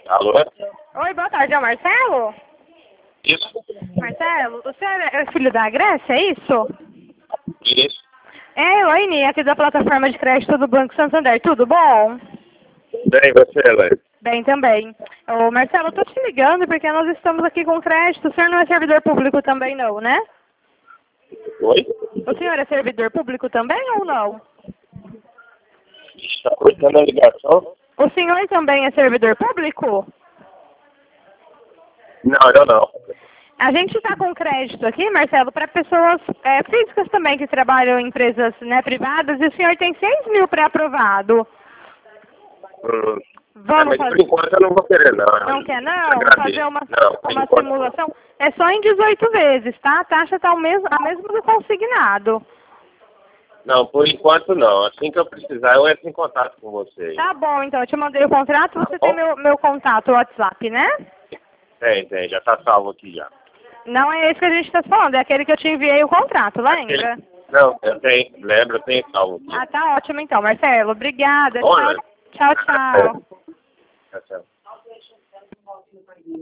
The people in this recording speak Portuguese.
Alô? Oi, boa tarde, é o Marcelo? Isso? Marcelo, você é filho da Grécia, é isso? Isso. É, Elaine, aqui da plataforma de crédito do Banco Santander, tudo bom? Bem, você, Elaine? Bem também. Ô, Marcelo, eu tô te ligando porque nós estamos aqui com crédito. O senhor não é servidor público também não, né? Oi? O senhor é servidor público também ou não? Está cortando a ligação? O senhor também é servidor público? Não, eu não. A gente está com crédito aqui, Marcelo, para pessoas físicas também que trabalham em empresas, né, privadas, e o senhor tem 6 mil pré-aprovado. Vamos Mas por fazer. enquanto eu não vou querer, não. Não quer não? Agradeço. Fazer uma Por enquanto, simulação? É só em 18 vezes, tá? A taxa está a mesma do consignado. não, por enquanto não. Assim que eu precisar, eu entro em contato com vocês. Tá bom, então. Eu te mandei o contrato, você tem meu contato, o WhatsApp, né? Tem. Já está salvo aqui já. Não é esse que a gente está falando, é aquele que eu te enviei o contrato, lembra? Não, eu tenho. Lembra, eu tenho salvo aqui. Ah, tá ótimo então, Marcelo. Obrigada. Olha. Tchau, tchau. Tchau, tchau.